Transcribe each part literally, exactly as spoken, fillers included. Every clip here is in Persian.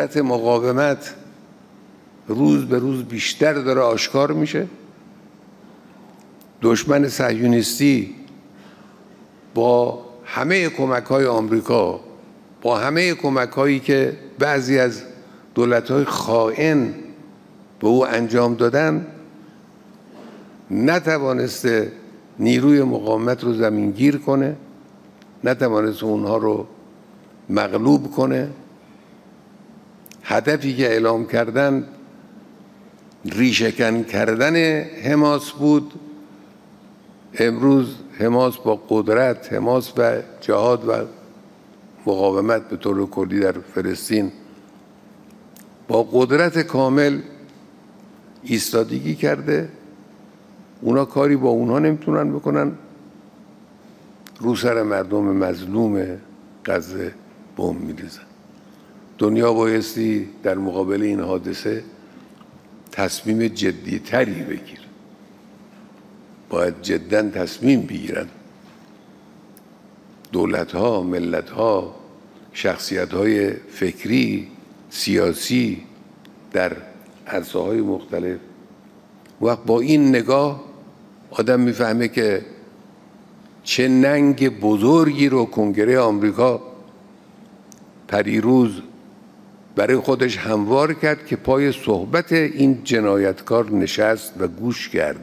قدرت مقاومت روز به روز بیشتر داره آشکار میشه. دشمن صهیونیستی با همه کمک‌های آمریکا، با همه کمک‌هایی که بعضی از دولت‌های خائن به او انجام دادن، نتوانسته نیروی مقاومت رو زمینگیر کنه، نتوانسته اونها رو مغلوب کنه. هدفی که اعلام کردن ریشه‌کن کردن حماس بود. امروز حماس با قدرت، حماس و جهاد و مقاومت به طور کلی در فلسطین با قدرت کامل ایستادگی کرده. اونا کاری با اونها نمیتونن بکنن. رو سر مردم مظلوم غزه بمب میریزن. دنیا بایستی در مقابل این حادثه تصمیم جدی‌تری بگیره. باید جداً تصمیم بگیرن. دولت‌ها، ملت‌ها، شخصیت‌های فکری، سیاسی در عرصه‌های مختلف. وقت با این نگاه آدم میفهمه که چه ننگ بزرگی رو کنگره آمریکا پریروز برای خودش هموار کرد که پای صحبت این جنایتکار نشست و گوش کرد.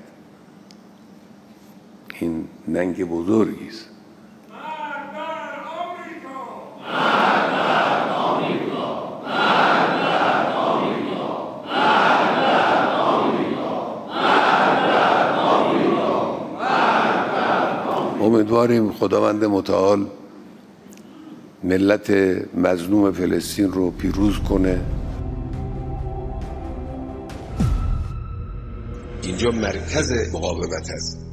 این ننگ بزرگی است. امیدواریم خداوند متعال ملت مظلوم فلسطین رو پیروز کنه. اینجا مرکز مقاومت است.